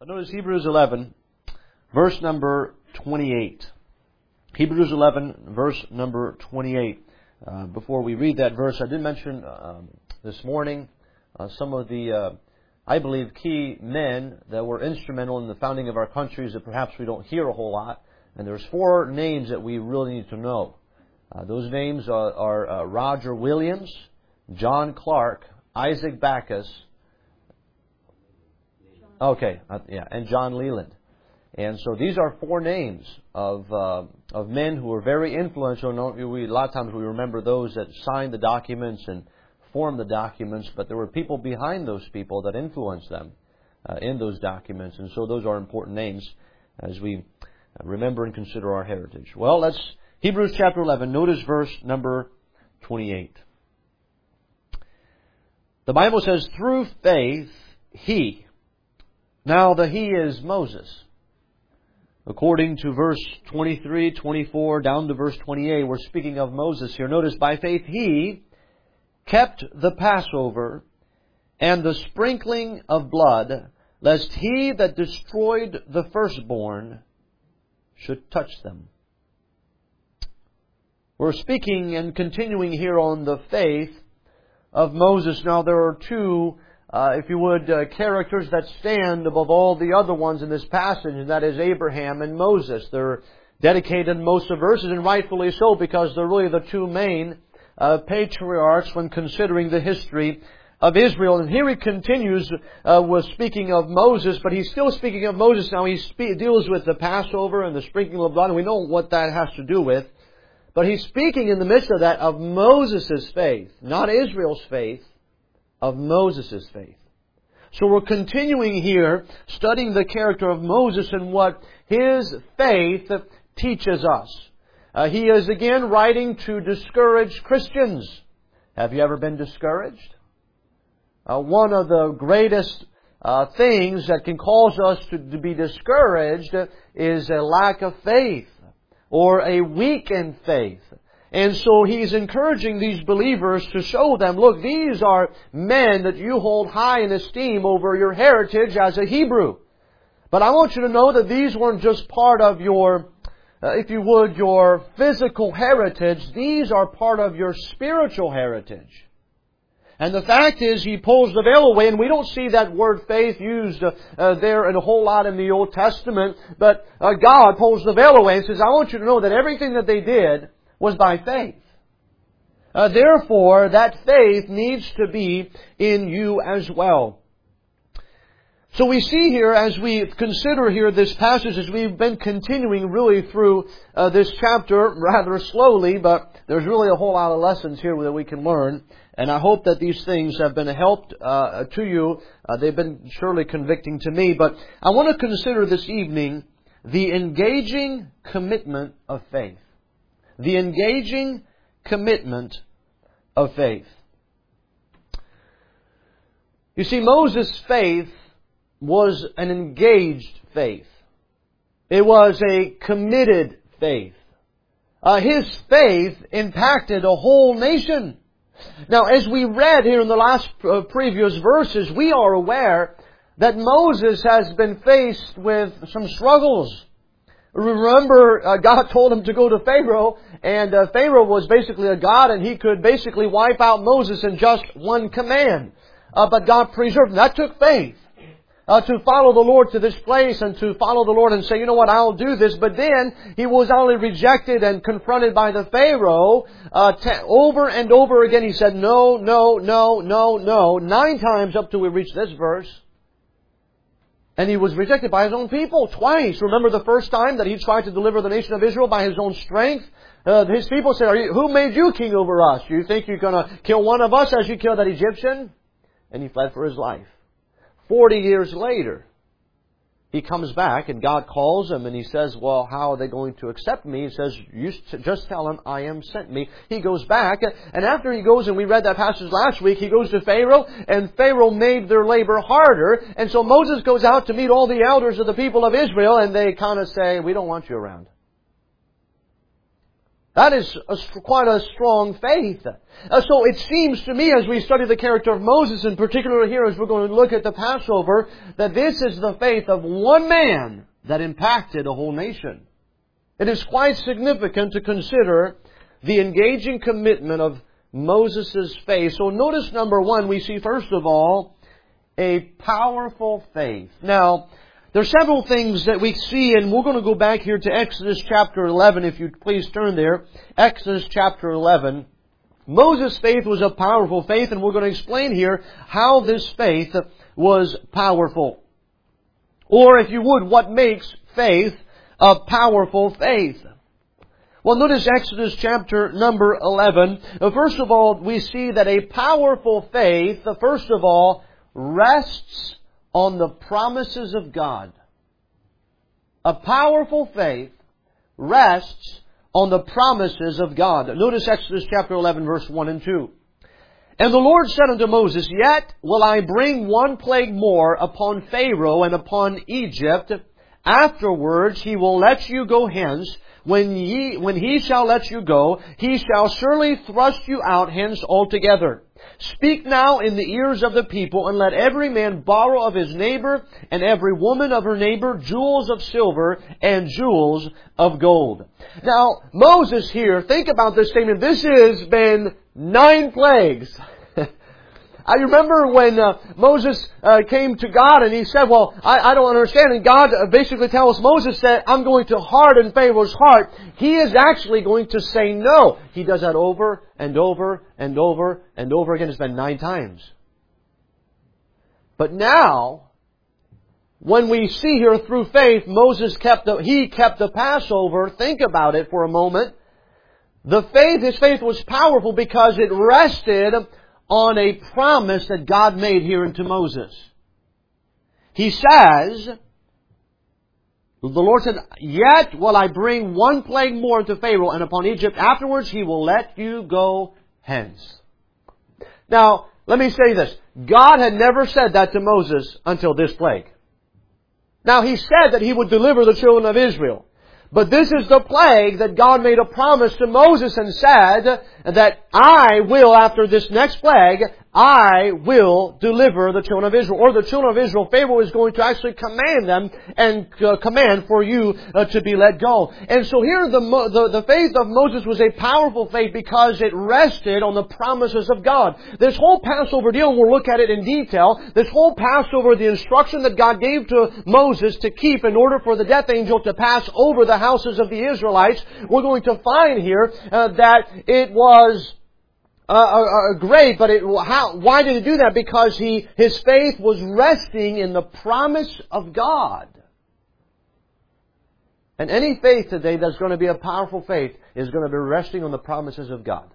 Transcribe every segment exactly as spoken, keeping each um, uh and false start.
Notice Hebrews eleven, verse number twenty-eight. Hebrews eleven, verse number twenty-eight. Uh, before we read that verse, I did mention uh, this morning uh, some of the, uh, I believe, key men that were instrumental in the founding of our countries that perhaps we don't hear a whole lot. And there's four names that we really need to know. Uh, those names are, are uh, Roger Williams, John Clark, Isaac Backus, Okay, uh, yeah, and John Leland. And so these are four names of uh, of men who were very influential. We, a lot of times we remember those that signed the documents and formed the documents, but there were people behind those people that influenced them uh, in those documents. And so those are important names as we remember and consider our heritage. Well, let's, Hebrews chapter eleven, notice verse number twenty-eight. The Bible says, through faith, he... Now the he is Moses. According to verse twenty-three, twenty-four, down to verse twenty-eight, we're speaking of Moses here. Notice, by faith he kept the Passover and the sprinkling of blood, lest he that destroyed the firstborn should touch them. We're speaking and continuing here on the faith of Moses. Now there are two Uh, if you would, uh, characters that stand above all the other ones in this passage, and that is Abraham and Moses. They're dedicated in most of the verses, and rightfully so, because they're really the two main uh, patriarchs when considering the history of Israel. And here he continues uh, with speaking of Moses, but he's still speaking of Moses now. He spe- deals with the Passover and the sprinkling of blood, and we know what that has to do with. But he's speaking in the midst of that of Moses' faith, not Israel's faith, of Moses' faith. So we're continuing here studying the character of Moses and what his faith teaches us. Uh, he is again writing to discouraged Christians. Have you ever been discouraged? Uh, one of the greatest uh, things that can cause us to, to be discouraged is a lack of faith or a weakened faith. And so he's encouraging these believers to show them, look, these are men that you hold high in esteem over your heritage as a Hebrew. But I want you to know that these weren't just part of your, uh, if you would, your physical heritage. These are part of your spiritual heritage. And the fact is, he pulls the veil away, and we don't see that word faith used uh, uh, there in a whole lot in the Old Testament. But uh, God pulls the veil away and says, I want you to know that everything that they did was by faith. Uh, therefore, that faith needs to be in you as well. So we see here, as we consider here this passage, as we've been continuing really through uh, this chapter rather slowly, but there's really a whole lot of lessons here that we can learn. And I hope that these things have been helped uh, to you. Uh, they've been surely convicting to me. But I want to consider this evening the engaging commitment of faith. The engaging commitment of faith. You see, Moses' faith was an engaged faith. It was a committed faith. Uh, his faith impacted a whole nation. Now, as we read here in the last uh, previous verses, we are aware that Moses has been faced with some struggles. Remember, uh, God told him to go to Pharaoh, and uh, Pharaoh was basically a god, and he could basically wipe out Moses in just one command. Uh, but God preserved him. That took faith. Uh, to follow the Lord to this place and to follow the Lord and say, you know what, I'll do this. But then he was not only rejected and confronted by the Pharaoh, uh, t- over and over again he said, no, no, no, no, no, nine times up till we reach this verse. And he was rejected by his own people twice. Remember the first time that he tried to deliver the nation of Israel by his own strength? Uh, his people said, Are you, who made you king over us? Do you think you're going to kill one of us as you killed that Egyptian? And he fled for his life. Forty years later, he comes back and God calls him and he says, well, how are they going to accept me? He says, you just tell them I am sent me. He goes back, and after he goes, and we read that passage last week, he goes to Pharaoh, and Pharaoh made their labor harder. And so Moses goes out to meet all the elders of the people of Israel, and they kind of say, we don't want you around. That is a, quite a strong faith. Uh, so it seems to me, as we study the character of Moses, in particular here as we're going to look at the Passover, that this is the faith of one man that impacted a whole nation. It is quite significant to consider the engaging commitment of Moses' faith. So notice number one, we see first of all, a powerful faith. Now, there are several things that we see, and we're going to go back here to Exodus chapter eleven, if you'd please turn there. Exodus chapter eleven. Moses' faith was a powerful faith, and we're going to explain here how this faith was powerful. Or, if you would, what makes faith a powerful faith. Well, notice Exodus chapter number eleven. First of all, we see that a powerful faith, first of all, rests on the promises of God. A powerful faith rests on the promises of God. Notice Exodus chapter eleven, verse one and two. And the Lord said unto Moses, Yet will I bring one plague more upon Pharaoh and upon Egypt. Afterwards he will let you go hence. When ye, when he shall let you go, he shall surely thrust you out hence altogether. Speak now in the ears of the people, and let every man borrow of his neighbor, and every woman of her neighbor, jewels of silver and jewels of gold. Now, Moses here, think about this statement. This has been nine plagues. I remember when uh, Moses uh, came to God and he said, well, I, I don't understand. And God uh, basically tells Moses that I'm going to harden Pharaoh's heart. He is actually going to say no. He does that over and over and over and over again. It's been nine times. But now, when we see here through faith, Moses kept the, he kept the Passover. Think about it for a moment. The faith, his faith was powerful because it rested on a promise that God made here unto Moses. He says, the Lord said, Yet will I bring one plague more into Pharaoh and upon Egypt. Afterwards he will let you go hence. Now, let me say this. God had never said that to Moses until this plague. Now, He said that He would deliver the children of Israel. But this is the plague that God made a promise to Moses and said that I will, after this next plague, I will deliver the children of Israel. Or the children of Israel, Pharaoh is going to actually command them and uh, command for you uh, to be let go. And so here the, the, the faith of Moses was a powerful faith because it rested on the promises of God. This whole Passover deal, and we'll look at it in detail, this whole Passover, the instruction that God gave to Moses to keep in order for the death angel to pass over the houses of the Israelites, we're going to find here uh, that it was Uh, uh, uh, great, but it, how, why did he do that? Because he, his faith was resting in the promise of God. And any faith today that's going to be a powerful faith is going to be resting on the promises of God.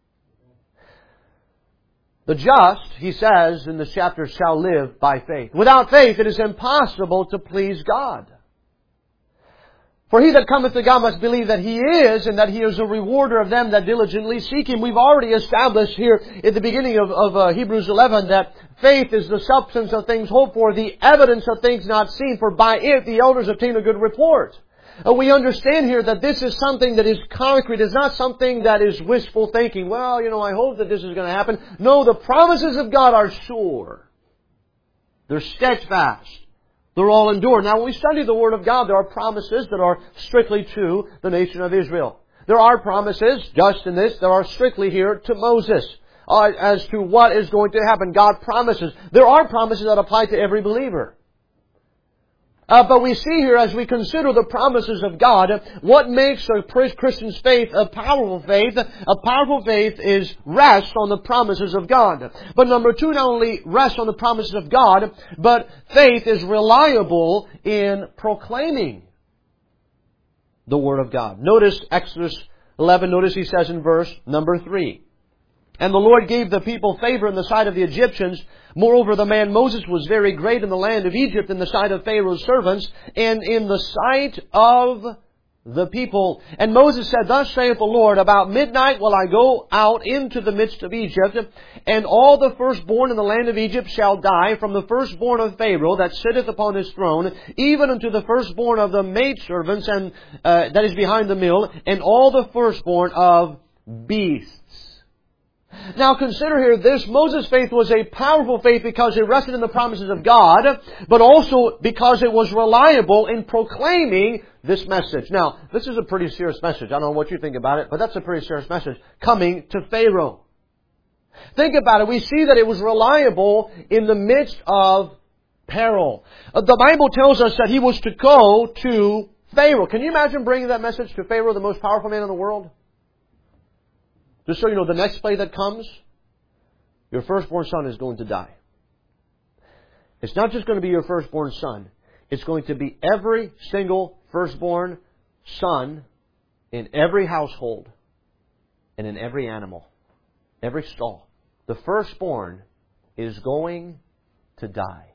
The just, he says in this chapter, shall live by faith. Without faith, it is impossible to please God. For he that cometh to God must believe that He is, and that He is a rewarder of them that diligently seek Him. We've already established here at the beginning of, of uh, Hebrews eleven that faith is the substance of things hoped for, the evidence of things not seen, for by it the elders obtain a good report. Uh, we understand here that this is something that is concrete. It's not something that is wishful thinking. Well, you know, I hope that this is going to happen. No, the promises of God are sure. They're steadfast. They're all endured. Now, when we study the Word of God, there are promises that are strictly to the nation of Israel. There are promises, just in this, that are strictly here to Moses, uh, as to what is going to happen. God promises. There are promises that apply to every believer. Uh, but we see here, as we consider the promises of God, what makes a Christian's faith a powerful faith. A powerful faith is rest on the promises of God. But number two, not only rest on the promises of God, but faith is reliable in proclaiming the Word of God. Notice Exodus eleven, notice he says in verse number three. And the Lord gave the people favor in the sight of the Egyptians. Moreover, the man Moses was very great in the land of Egypt in the sight of Pharaoh's servants and in the sight of the people. And Moses said, Thus saith the Lord, About midnight will I go out into the midst of Egypt, and all the firstborn in the land of Egypt shall die, from the firstborn of Pharaoh that sitteth upon his throne, even unto the firstborn of the maidservants and uh, that is behind the mill, and all the firstborn of beasts. Now consider here this, Moses' faith was a powerful faith because it rested in the promises of God, but also because it was reliable in proclaiming this message. Now, this is a pretty serious message. I don't know what you think about it, but that's a pretty serious message coming to Pharaoh. Think about it. We see that it was reliable in the midst of peril. The Bible tells us that he was to go to Pharaoh. Can you imagine bringing that message to Pharaoh, the most powerful man in the world? Just so you know, the next play that comes, your firstborn son is going to die. It's not just going to be your firstborn son. It's going to be every single firstborn son in every household and in every animal, every stall. The firstborn is going to die.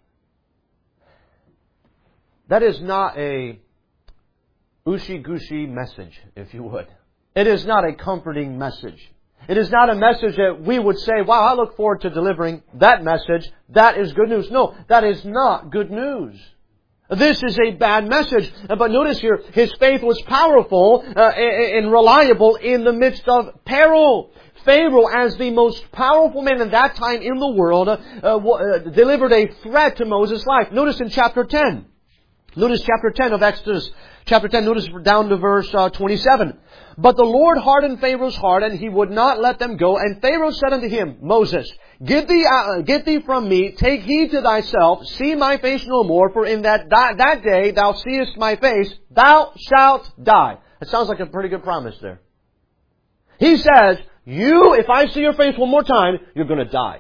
That is not a ushy-gushy message, if you would. It is not a comforting message. It is not a message that we would say, wow, I look forward to delivering that message. That is good news. No, that is not good news. This is a bad message. But notice here, his faith was powerful uh, and reliable in the midst of peril. Pharaoh, as the most powerful man at that time in the world, uh, uh, delivered a threat to Moses' life. Notice in chapter ten. Notice chapter ten of Exodus. Chapter ten, notice down to verse uh, twenty-seven. But the Lord hardened Pharaoh's heart, and he would not let them go. And Pharaoh said unto him, Moses, get thee, uh, get thee from me, take heed to thyself, see my face no more, for in that, that, that day thou seest my face, thou shalt die. That sounds like a pretty good promise there. He says, you, if I see your face one more time, you're going to die.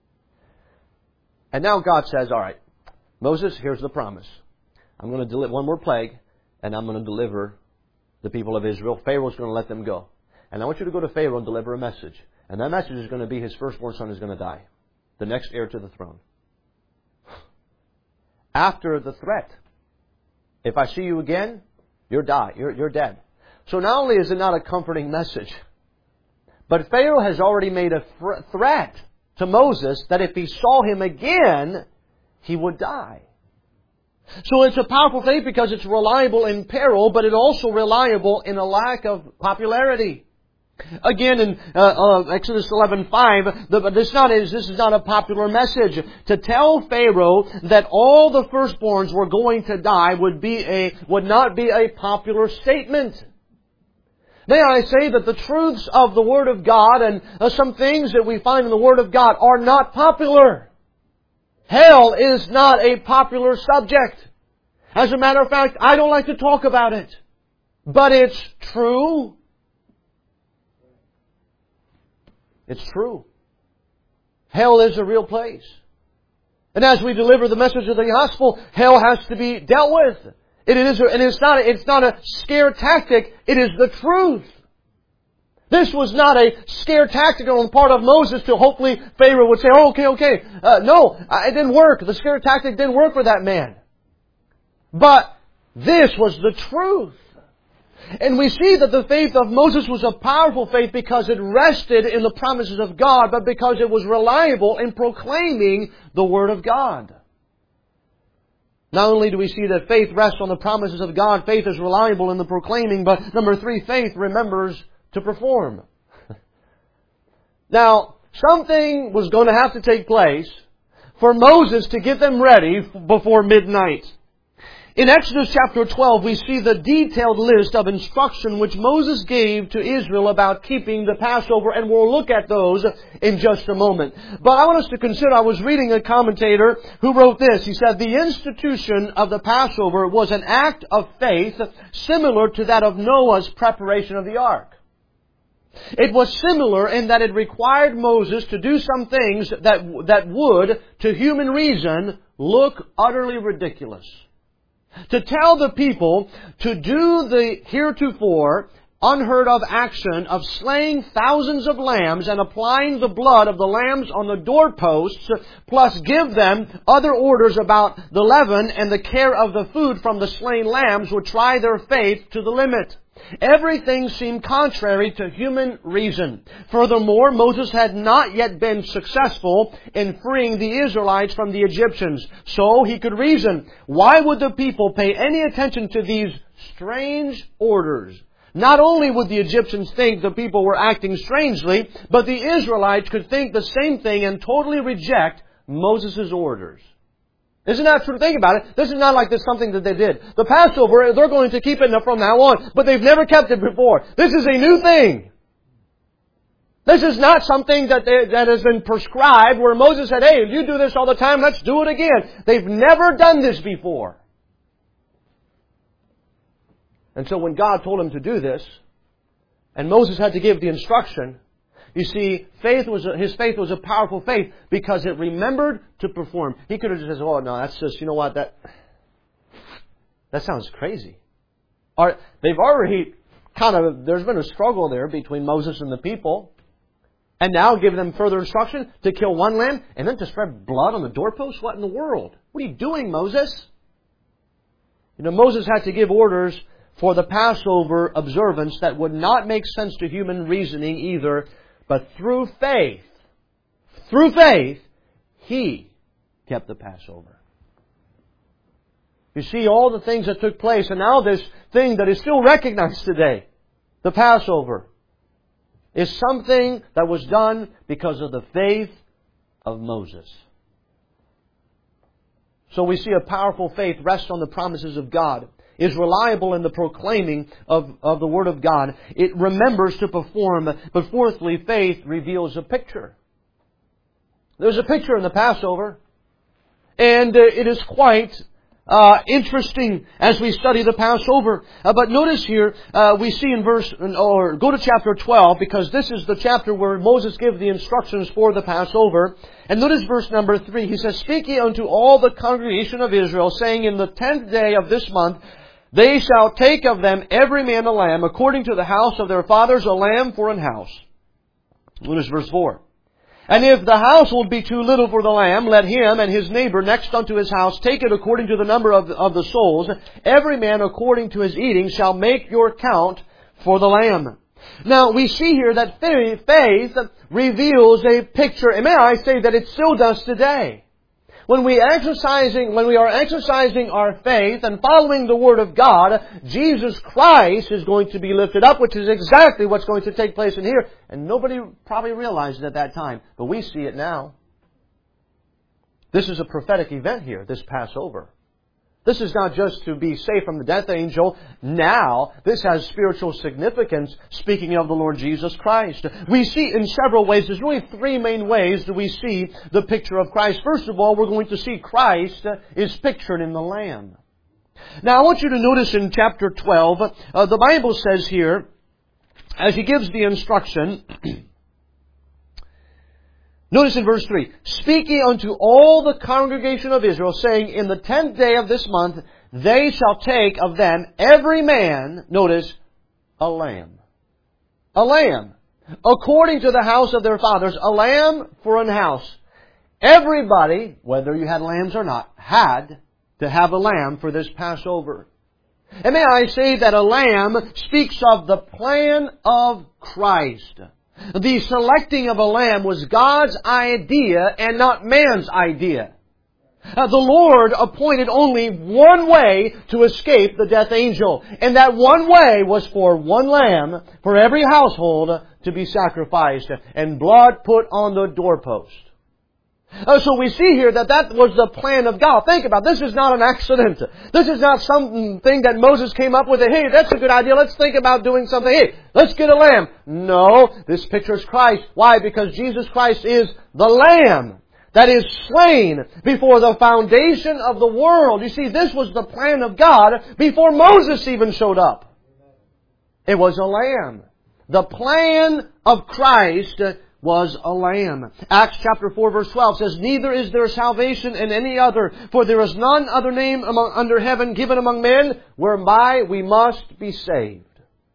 And now God says, all right, Moses, here's the promise. I'm going to deliver one more plague, and I'm going to deliver the people of Israel. Pharaoh's going to let them go. And I want you to go to Pharaoh and deliver a message. And that message is going to be his firstborn son is going to die. The next heir to the throne. After the threat, if I see you again, you're die. You're, you're dead. So not only is it not a comforting message, but Pharaoh has already made a th- threat to Moses that if he saw him again, he would die. So it's a powerful faith because it's reliable in peril, but it's also reliable in a lack of popularity. Again, in uh, uh, Exodus eleven five, the, this, not is, this is not a popular message. To tell Pharaoh that all the firstborns were going to die would be a would not be a popular statement. May I say that the truths of the Word of God and uh, some things that we find in the Word of God are not popular. Hell is not a popular subject. As a matter of fact, I don't like to talk about it. But it's true. It's true. Hell is a real place. And as we deliver the message of the gospel, hell has to be dealt with. It is, and it's not, it's not a scare tactic. It is the truth. This was not a scare tactic on the part of Moses to hopefully Pharaoh would say, oh, okay, okay. Uh, no, it didn't work. The scare tactic didn't work for that man. But this was the truth. And we see that the faith of Moses was a powerful faith because it rested in the promises of God, but because it was reliable in proclaiming the Word of God. Not only do we see that faith rests on the promises of God, faith is reliable in the proclaiming, but number three, faith remembers to perform. Now, something was going to have to take place for Moses to get them ready before midnight. In Exodus chapter twelve, we see the detailed list of instruction which Moses gave to Israel about keeping the Passover, and we'll look at those in just a moment. But I want us to consider, I was reading a commentator who wrote this. He said, the institution of the Passover was an act of faith similar to that of Noah's preparation of the ark. It was similar in that it required Moses to do some things that, that would, to human reason, look utterly ridiculous. To tell the people to do the heretofore unheard of action of slaying thousands of lambs and applying the blood of the lambs on the doorposts, plus give them other orders about the leaven and the care of the food from the slain lambs, would try their faith to the limit. Everything seemed contrary to human reason. Furthermore, Moses had not yet been successful in freeing the Israelites from the Egyptians. So he could reason, why would the people pay any attention to these strange orders? Not only would the Egyptians think the people were acting strangely, but the Israelites could think the same thing and totally reject Moses' orders. Isn't that true? Think about it. This is not like this something that they did. The Passover, they're going to keep it from now on, but they've never kept it before. This is a new thing. This is not something that they, that has been prescribed where Moses said, hey, you do this all the time, let's do it again. They've never done this before. And so when God told him to do this, and Moses had to give the instruction, you see, faith was a, his faith was a powerful faith because it remembered to perform. He could have just said, oh, no, that's just, you know what, that that sounds crazy. Or, they've already kind of, there's been a struggle there between Moses and the people. And now give them further instruction to kill one lamb and then to spread blood on the doorpost? What in the world? What are you doing, Moses? You know, Moses had to give orders for the Passover observance that would not make sense to human reasoning either, but through faith, through faith, he kept the Passover. You see all the things that took place, and now this thing that is still recognized today, the Passover, is something that was done because of the faith of Moses. So we see a powerful faith rests on the promises of God, is reliable in the proclaiming of, of the Word of God. It remembers to perform. But fourthly, faith reveals a picture. There's a picture in the Passover. And uh, it is quite uh, interesting as we study the Passover. Uh, but notice here, uh, we see in verse, or go to chapter twelve, because this is the chapter where Moses gives the instructions for the Passover. And notice verse number three. He says, "Speak ye unto all the congregation of Israel, saying, in the tenth day of this month, they shall take of them every man a lamb, according to the house of their fathers, a lamb for an house." Notice verse four. "And if the household be too little for the lamb, let him and his neighbor next unto his house take it according to the number of the, of the souls. Every man according to his eating shall make your count for the lamb." Now, we see here that faith reveals a picture, and may I say that it still does today. When we exercising, when we are exercising our faith and following the Word of God, Jesus Christ is going to be lifted up, which is exactly what's going to take place in here. And nobody probably realized it at that time, but we see it now. This is a prophetic event here, this Passover. This is not just to be saved from the death angel. Now, this has spiritual significance, speaking of the Lord Jesus Christ. We see in several ways, there's really three main ways that we see the picture of Christ. First of all, we're going to see Christ is pictured in the Lamb. Now, I want you to notice in chapter twelve, uh, the Bible says here, as He gives the instruction, notice in verse three, "Speak ye unto all the congregation of Israel, saying, in the tenth day of this month, they shall take of them every man," notice, "a lamb." A lamb. According to the house of their fathers, a lamb for an house. Everybody, whether you had lambs or not, had to have a lamb for this Passover. And may I say that a lamb speaks of the plan of Christ. The selecting of a lamb was God's idea and not man's idea. Uh, the Lord appointed only one way to escape the death angel. And that one way was for one lamb for every household to be sacrificed and blood put on the doorpost. Uh, so we see here that that was the plan of God. Think about it. This is not an accident. This is not something that Moses came up with. Hey, that's a good idea. Let's think about doing something. Hey, let's get a lamb. No, this pictures Christ. Why? Because Jesus Christ is the Lamb that is slain before the foundation of the world. You see, this was the plan of God before Moses even showed up. It was a lamb. The plan of Christ was a lamb. Acts chapter four verse twelve says, "Neither is there salvation in any other, for there is none other name among, under heaven given among men whereby we must be saved."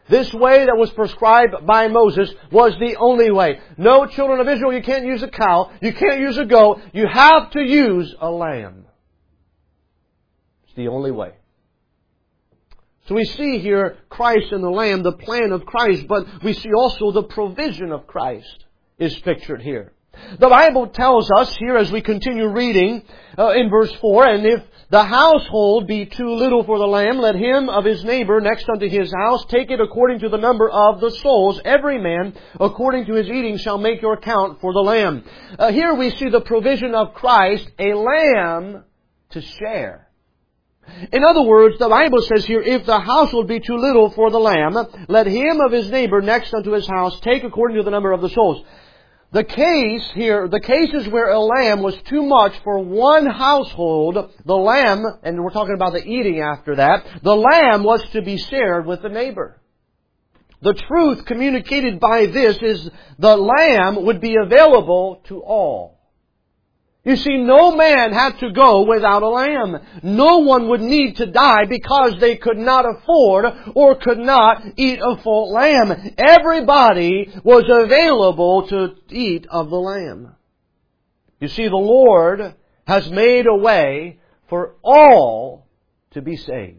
This way that was prescribed by Moses was the only way. No, children of Israel, you can't use a cow. You can't use a goat. You have to use a lamb. It's the only way. So we see here Christ and the Lamb, the plan of Christ, but we see also the provision of Christ is pictured here. The Bible tells us here as we continue reading uh, in verse four, and if the household be too little for the lamb, let him of his neighbor next unto his house take it according to the number of the souls. Every man according to his eating shall make your count for the lamb. Uh, here we see the provision of Christ, a lamb to share. In other words, the Bible says here, if the household be too little for the lamb, let him of his neighbor next unto his house take according to the number of the souls. The case here, the cases where a lamb was too much for one household, the lamb, and we're talking about the eating after that, the lamb was to be shared with the neighbor. The truth communicated by this is the lamb would be available to all. You see, no man had to go without a lamb. No one would need to die because they could not afford or could not eat a full lamb. Everybody was available to eat of the lamb. You see, the Lord has made a way for all to be saved.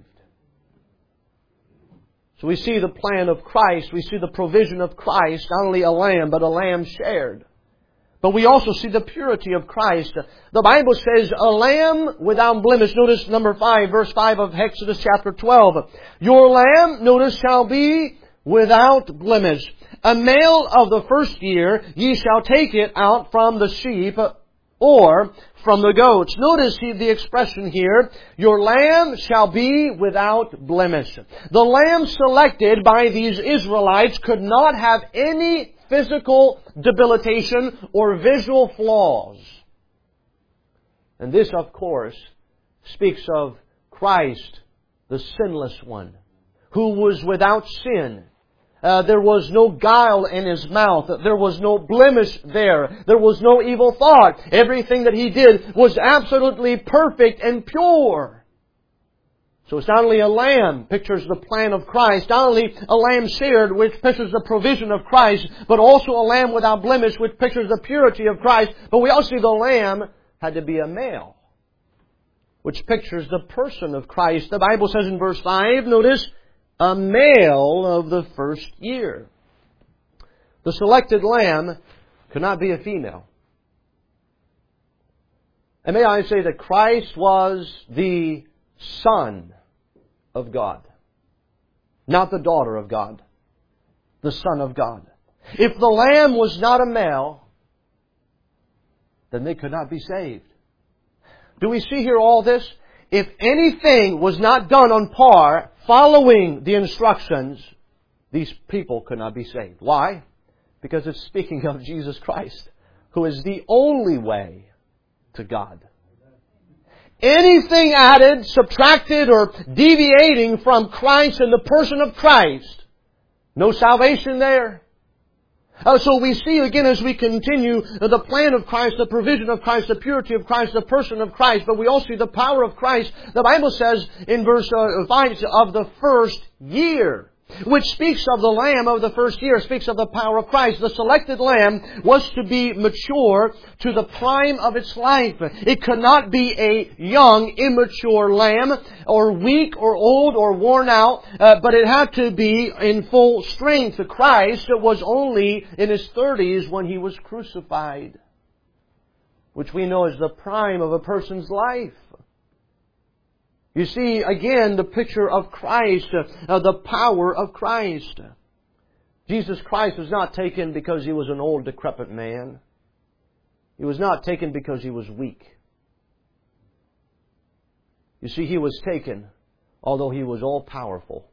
So we see the plan of Christ. We see the provision of Christ, not only a lamb, but a lamb shared. But we also see the purity of Christ. The Bible says, a lamb without blemish. Notice number five, verse five of Exodus chapter twelve. Your lamb, notice, shall be without blemish. A male of the first year, ye shall take it out from the sheep or from the goats. Notice the expression here, your lamb shall be without blemish. The lamb selected by these Israelites could not have any physical debilitation or visual flaws. And this, of course, speaks of Christ, the sinless one, who was without sin. Uh, there was no guile in His mouth. There was no blemish there. There was no evil thought. Everything that He did was absolutely perfect and pure. So it's not only a lamb pictures the plan of Christ, not only a lamb shared which pictures the provision of Christ, but also a lamb without blemish which pictures the purity of Christ. But we also see the lamb had to be a male, which pictures the person of Christ. The Bible says in verse five, notice, a male of the first year. The selected lamb could not be a female. And may I say that Christ was the Son of God. Not the daughter of God. The Son of God. If the lamb was not a male, then they could not be saved. Do we see here all this? If anything was not done on par, following the instructions, these people could not be saved. Why? Because it's speaking of Jesus Christ, who is the only way to God. Anything added, subtracted, or deviating from Christ and the person of Christ, no salvation there. Uh, so we see again as we continue uh, the plan of Christ, the provision of Christ, the purity of Christ, the person of Christ, but we also see the power of Christ. The Bible says in verse uh, five, of the first year, which speaks of the lamb of the first year, speaks of the power of Christ. The selected lamb was to be mature to the prime of its life. It could not be a young, immature lamb, or weak, or old, or worn out, uh, but it had to be in full strength. Christ was only in His thirties when He was crucified, which we know is the prime of a person's life. You see, again, the picture of Christ, uh, the power of Christ. Jesus Christ was not taken because He was an old, decrepit man. He was not taken because He was weak. You see, He was taken, although He was all-powerful,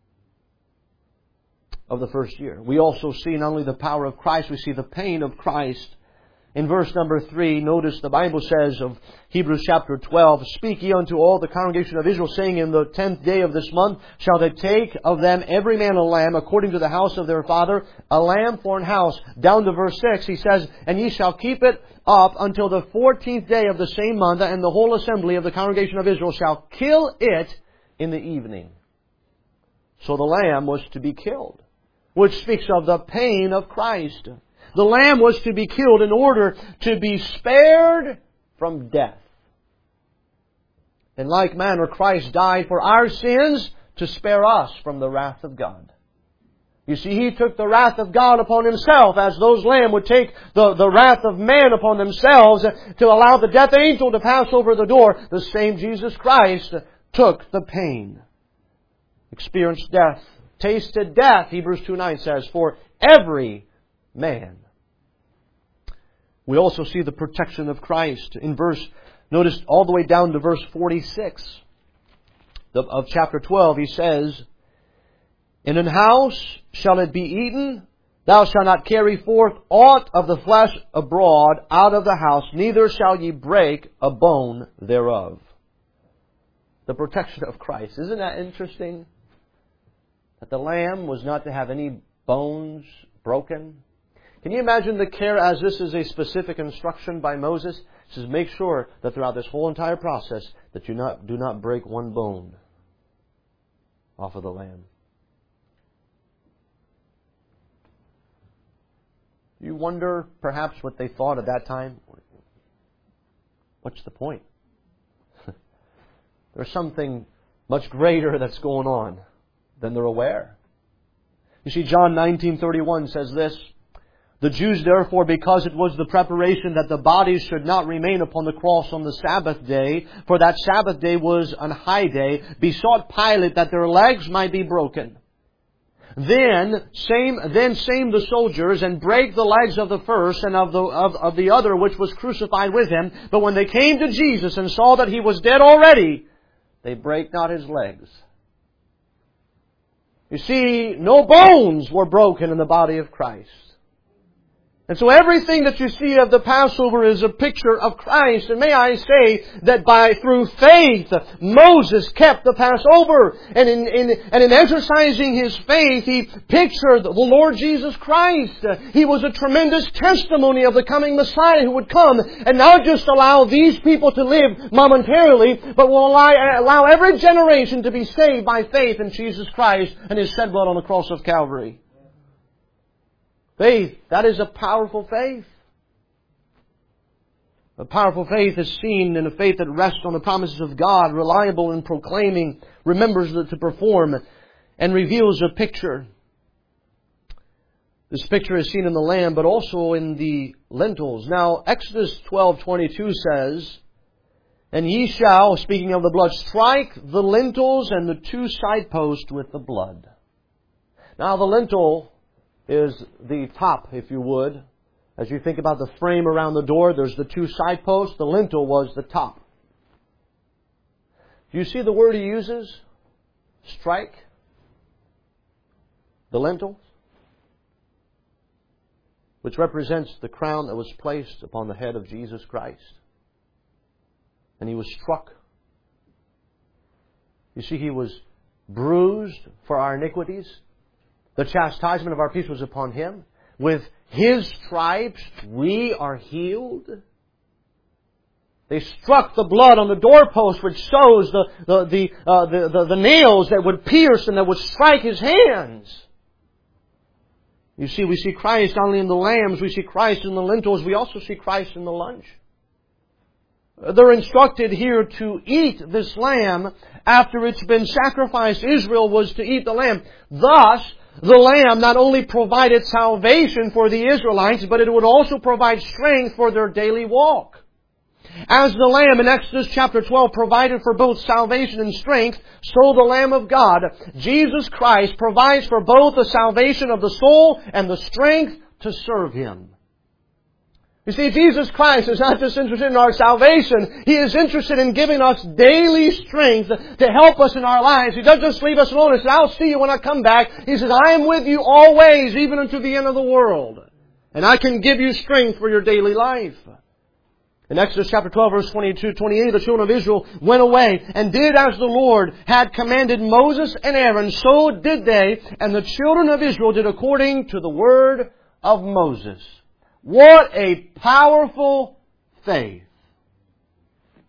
of the first year. We also see not only the power of Christ, we see the pain of Christ. In verse number three, notice the Bible says of Hebrews chapter twelve, speak ye unto all the congregation of Israel, saying, in the tenth day of this month shall they take of them every man a lamb, according to the house of their father, a lamb for an house. Down to verse six, he says, and ye shall keep it up until the fourteenth day of the same month, and the whole assembly of the congregation of Israel shall kill it in the evening. So the lamb was to be killed, which speaks of the pain of Christ. The lamb was to be killed in order to be spared from death. In like manner, Christ died for our sins to spare us from the wrath of God. You see, He took the wrath of God upon Himself, as those lambs would take the, the wrath of man upon themselves to allow the death angel to pass over the door. The same Jesus Christ took the pain, experienced death, tasted death, Hebrews two nine says, for every man. We also see the protection of Christ in verse, notice all the way down to verse forty-six of chapter twelve. He says, "In an house shall it be eaten, thou shalt not carry forth aught of the flesh abroad out of the house, neither shall ye break a bone thereof." The protection of Christ. Isn't that interesting? That the lamb was not to have any bones broken. Can you imagine the care, as this is a specific instruction by Moses? He says, make sure that throughout this whole entire process that you not, do not break one bone off of the lamb. You wonder perhaps what they thought at that time? What's the point? There's something much greater that's going on than they're aware. You see, John nineteen thirty-one says this, "The Jews therefore, because it was the preparation that the bodies should not remain upon the cross on the Sabbath day, for that Sabbath day was an high day, besought Pilate that their legs might be broken. Then same, then same the soldiers, and brake the legs of the first and of the, of, of the other which was crucified with him. But when they came to Jesus and saw that He was dead already, they brake not His legs." You see, no bones were broken in the body of Christ. And so everything that you see of the Passover is a picture of Christ. And may I say that by through faith, Moses kept the Passover. And in, in, and in exercising his faith, he pictured the Lord Jesus Christ. He was a tremendous testimony of the coming Messiah who would come and not just allow these people to live momentarily, but will allow, allow every generation to be saved by faith in Jesus Christ and His shed blood on the cross of Calvary. Faith, that is a powerful faith. A powerful faith is seen in a faith that rests on the promises of God, reliable in proclaiming, remembers to perform, and reveals a picture. This picture is seen in the lamb, but also in the lentils. Now, Exodus twelve twenty-two says, "And ye shall," speaking of the blood, "strike the lentils and the two side posts with the blood." Now, the lintel is the top, if you would. As you think about the frame around the door, there's the two side posts. The lintel was the top. Do you see the word he uses? Strike. The lentils. Which represents the crown that was placed upon the head of Jesus Christ. And He was struck. You see, He was bruised for our iniquities. The chastisement of our peace was upon Him. With His stripes we are healed. They struck the blood on the doorpost, which shows the, the, the, uh, the, the, the nails that would pierce and that would strike His hands. You see, we see Christ not only in the lambs, we see Christ in the lentils, we also see Christ in the lunch. They're instructed here to eat this lamb after it's been sacrificed. Israel was to eat the lamb. Thus, the lamb not only provided salvation for the Israelites, but it would also provide strength for their daily walk. As the lamb in Exodus chapter twelve provided for both salvation and strength, so the Lamb of God, Jesus Christ, provides for both the salvation of the soul and the strength to serve Him. You see, Jesus Christ is not just interested in our salvation. He is interested in giving us daily strength to help us in our lives. He doesn't just leave us alone and say, "I'll see you when I come back." He says, "I am with you always, even unto the end of the world. And I can give you strength for your daily life." In Exodus chapter twelve, verse twenty-two, twenty-eight, the children of Israel went away and did as the Lord had commanded Moses and Aaron. So did they, and the children of Israel did according to the word of Moses. What a powerful faith.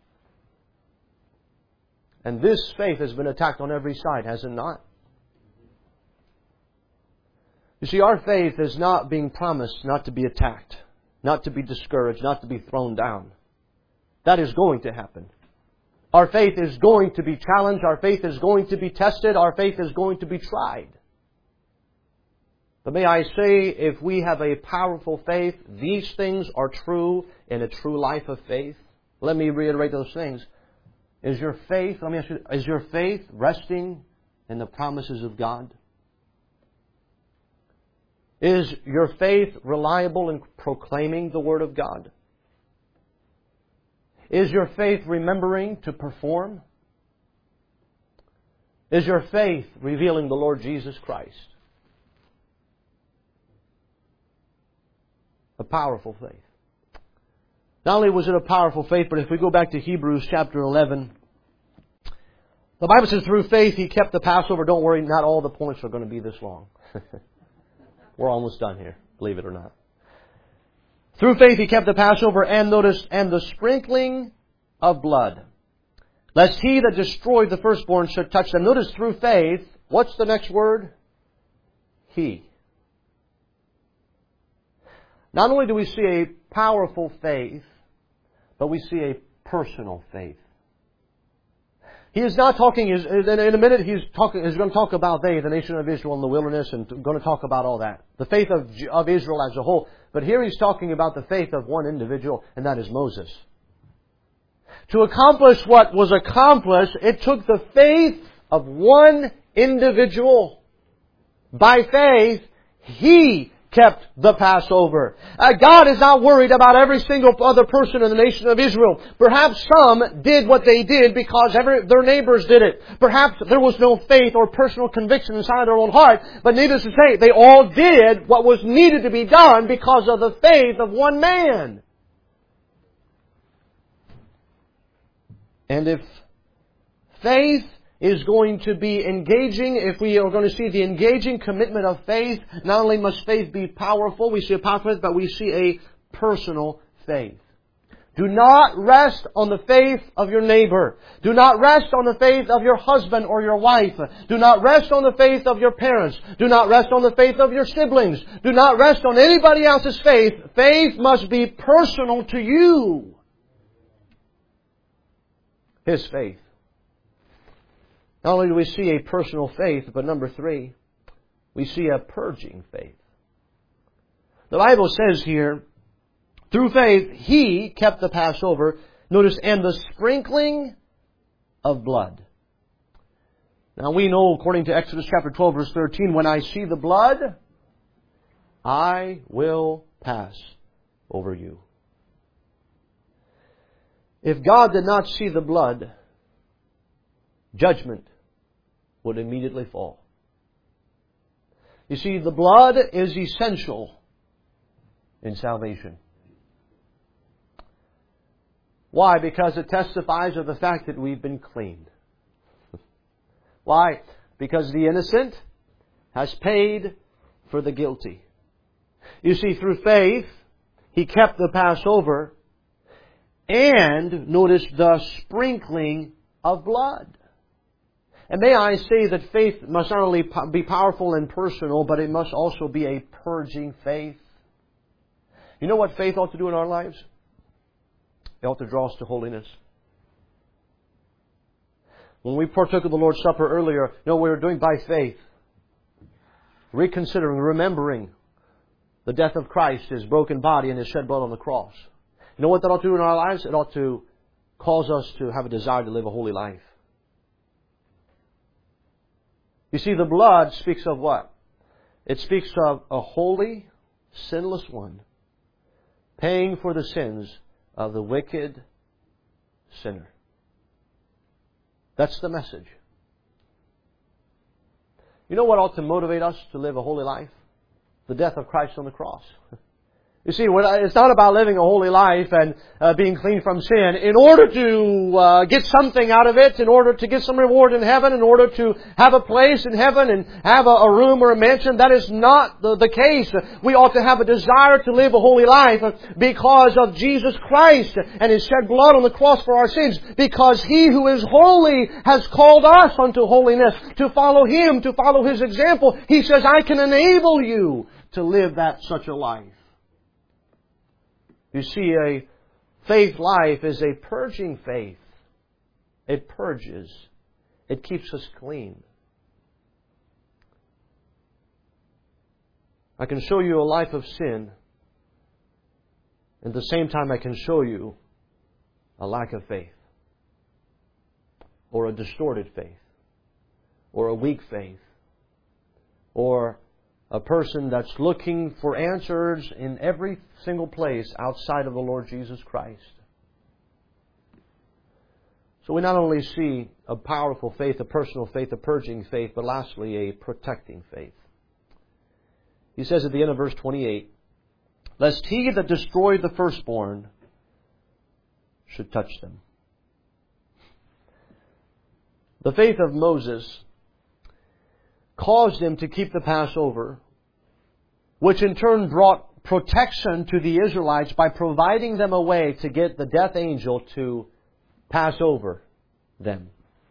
And this faith has been attacked on every side, has it not? You see, our faith is not being promised not to be attacked, not to be discouraged, not to be thrown down. That is going to happen. Our faith is going to be challenged. Our faith is going to be tested. Our faith is going to be tried. But may I say, if we have a powerful faith, these things are true in a true life of faith. Let me reiterate those things. Is your faith, let me ask you, is your faith resting in the promises of God? Is your faith reliable in proclaiming the Word of God? Is your faith remembering to perform? Is your faith revealing the Lord Jesus Christ? A powerful faith. Not only was it a powerful faith, but if we go back to Hebrews chapter eleven, the Bible says through faith He kept the Passover. Don't worry, not all the points are going to be this long. We're almost done here, believe it or not. Through faith He kept the Passover, and notice, and the sprinkling of blood, lest he that destroyed the firstborn should touch them. Notice through faith, what's the next word? He. Not only do we see a powerful faith, but we see a personal faith. He is not talking, in a minute he's talking, he's going to talk about they, the nation of Israel in the wilderness, and going to talk about all that. The faith of, of Israel as a whole. But here he's talking about the faith of one individual, and that is Moses. To accomplish what was accomplished, it took the faith of one individual. By faith, he kept the Passover. Uh, God is not worried about every single other person in the nation of Israel. Perhaps some did what they did because every, their neighbors did it. Perhaps there was no faith or personal conviction inside their own heart. But needless to say, they all did what was needed to be done because of the faith of one man. And if faith is going to be engaging, if we are going to see the engaging commitment of faith, not only must faith be powerful, we see a powerful faith, but we see a personal faith. Do not rest on the faith of your neighbor. Do not rest on the faith of your husband or your wife. Do not rest on the faith of your parents. Do not rest on the faith of your siblings. Do not rest on anybody else's faith. Faith must be personal to you. His faith. Not only do we see a personal faith, but number three, we see a purging faith. The Bible says here, through faith, he kept the Passover. Notice, and the sprinkling of blood. Now we know, according to Exodus chapter twelve, verse thirteen, when I see the blood, I will pass over you. If God did not see the blood, judgment would immediately fall. You see, the blood is essential in salvation. Why? Because it testifies of the fact that we've been cleaned. Why? Because the innocent has paid for the guilty. You see, through faith, he kept the Passover, and notice the sprinkling of blood. And may I say that faith must not only be powerful and personal, but it must also be a purging faith. You know what faith ought to do in our lives? It ought to draw us to holiness. When we partook of the Lord's Supper earlier, you know, we were doing by faith. Reconsidering, remembering the death of Christ, His broken body and His shed blood on the cross. You know what that ought to do in our lives? It ought to cause us to have a desire to live a holy life. You see, the blood speaks of what? It speaks of a holy, sinless one paying for the sins of the wicked sinner. That's the message. You know what ought to motivate us to live a holy life? The death of Christ on the cross. You see, it's not about living a holy life and uh, being clean from sin. In order to uh, get something out of it, in order to get some reward in heaven, in order to have a place in heaven and have a, a room or a mansion, that is not the, the case. We ought to have a desire to live a holy life because of Jesus Christ and His shed blood on the cross for our sins. Because He who is holy has called us unto holiness, to follow Him, to follow His example. He says, I can enable you to live that such a life. You see, a faith life is a purging faith. It purges. It keeps us clean. I can show you a life of sin. At the same time, I can show you a lack of faith. Or a distorted faith. Or a weak faith. Or a person that's looking for answers in every single place outside of the Lord Jesus Christ. So we not only see a powerful faith, a personal faith, a purging faith, but lastly, a protecting faith. He says at the end of verse twenty-eight, lest he that destroyed the firstborn should touch them. The faith of Moses caused him to keep the Passover, which in turn brought protection to the Israelites by providing them a way to get the death angel to pass over them.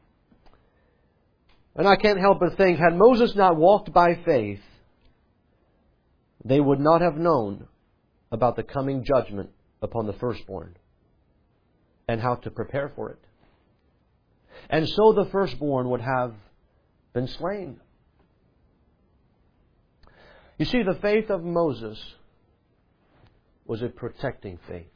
And I can't help but think, had Moses not walked by faith, they would not have known about the coming judgment upon the firstborn and how to prepare for it. And so the firstborn would have been slain. You see, the faith of Moses was a protecting faith.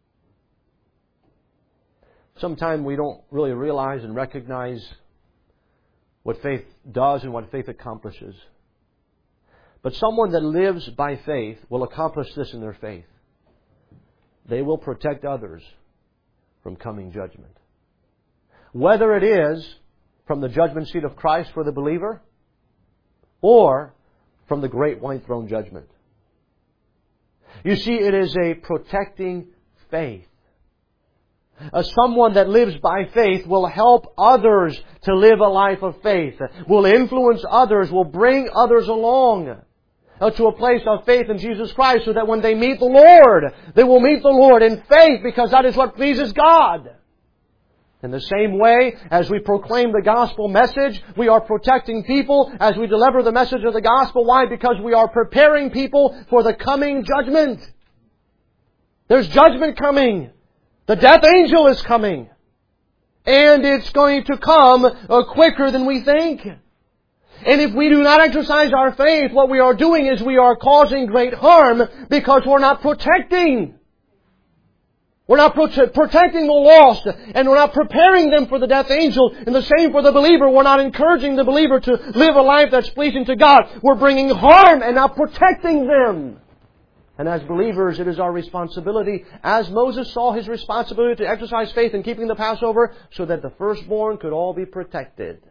Sometimes we don't really realize and recognize what faith does and what faith accomplishes. But someone that lives by faith will accomplish this in their faith. They will protect others from coming judgment. Whether it is from the judgment seat of Christ for the believer or from the great white throne judgment. You see, it is a protecting faith. Uh, someone that lives by faith will help others to live a life of faith, will influence others, will bring others along uh, to a place of faith in Jesus Christ, so that when they meet the Lord, they will meet the Lord in faith, because that is what pleases God. In the same way, as we proclaim the gospel message, we are protecting people as we deliver the message of the gospel. Why? Because we are preparing people for the coming judgment. There's judgment coming. The death angel is coming. And it's going to come uh, quicker than we think. And if we do not exercise our faith, what we are doing is we are causing great harm, because we're not protecting. We're not prote- protecting the lost, and we're not preparing them for the death angel. And the same for the believer. We're not encouraging the believer to live a life that's pleasing to God. We're bringing harm and not protecting them. And as believers, it is our responsibility, as Moses saw his responsibility, to exercise faith in keeping the Passover, so that the firstborn could all be protected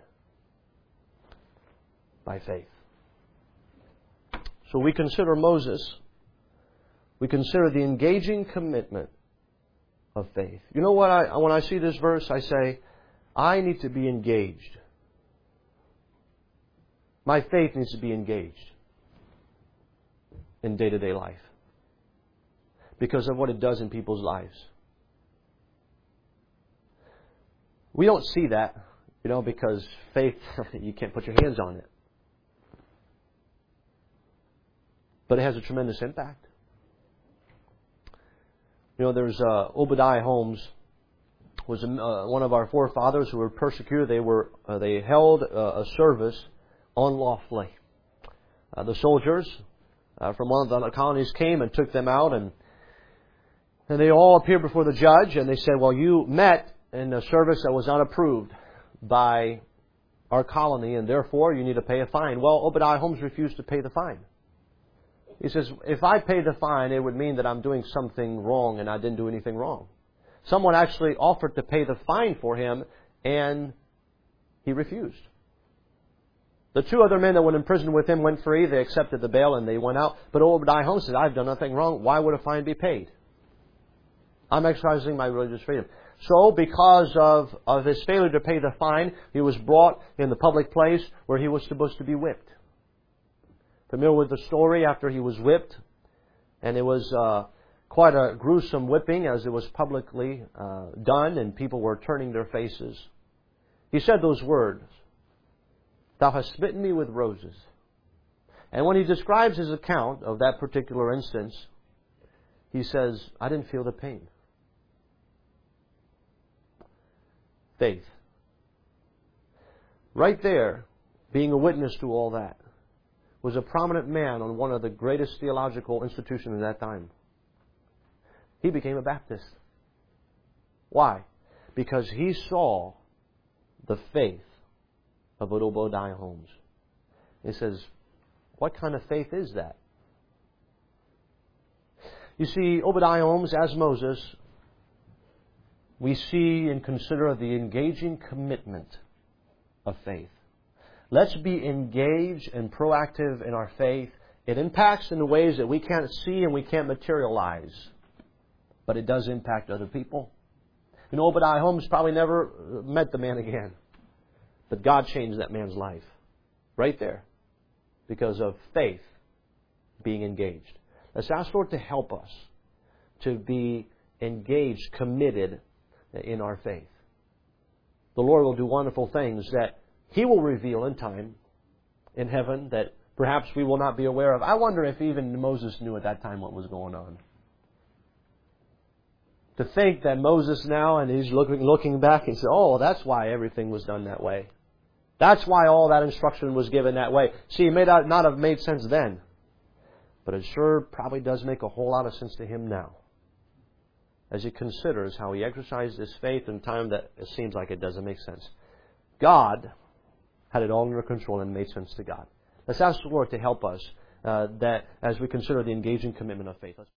by faith. So we consider Moses. We consider the engaging commitment of faith. You know what? I, when I see this verse, I say, I need to be engaged. My faith needs to be engaged in day-to-day life, because of what it does in people's lives. We don't see that, you know, because faith, you can't put your hands on it. But it has a tremendous impact. You know, there's uh, Obadiah Holmes was uh, one of our forefathers who were persecuted. They were uh, they held uh, a service unlawfully. Uh, the soldiers uh, from one of the colonies came and took them out, and and they all appeared before the judge, and they said, "Well, you met in a service that was not approved by our colony, and therefore you need to pay a fine." Well, Obadiah Holmes refused to pay the fine. He says, if I pay the fine, it would mean that I'm doing something wrong, and I didn't do anything wrong. Someone actually offered to pay the fine for him, and he refused. The two other men that went in prison with him went free. They accepted the bail and they went out. But Obadiah Holmes said, I've done nothing wrong. Why would a fine be paid? I'm exercising my religious freedom. So, because of, of his failure to pay the fine, he was brought in the public place where he was supposed to be whipped. Familiar with the story after he was whipped? And it was uh, quite a gruesome whipping as it was publicly uh, done and people were turning their faces. He said those words, Thou hast smitten me with roses. And when he describes his account of that particular instance, he says, I didn't feel the pain. Faith. Right there, being a witness to all that, was a prominent man on one of the greatest theological institutions at that time. He became a Baptist. Why? Because he saw the faith of Obadiah Holmes. He says, what kind of faith is that? You see, Obadiah Holmes, as Moses, we see and consider the engaging commitment of faith. Let's be engaged and proactive in our faith. It impacts in the ways that we can't see and we can't materialize. But it does impact other people. You know, Obadiah Holmes probably never met the man again. But God changed that man's life. Right there. Because of faith being engaged. Let's ask Lord to help us to be engaged, committed in our faith. The Lord will do wonderful things that He will reveal in time in heaven that perhaps we will not be aware of. I wonder if even Moses knew at that time what was going on. To think that Moses now, and he's looking looking back and said, oh, that's why everything was done that way. That's why all that instruction was given that way. See, it may not, not have made sense then. But it sure probably does make a whole lot of sense to him now. As he considers how he exercised his faith in a time that it seems like it doesn't make sense. God had it all under control and made sense to God. Let's ask the Lord to help us uh, that as we consider the engaging commitment of faith.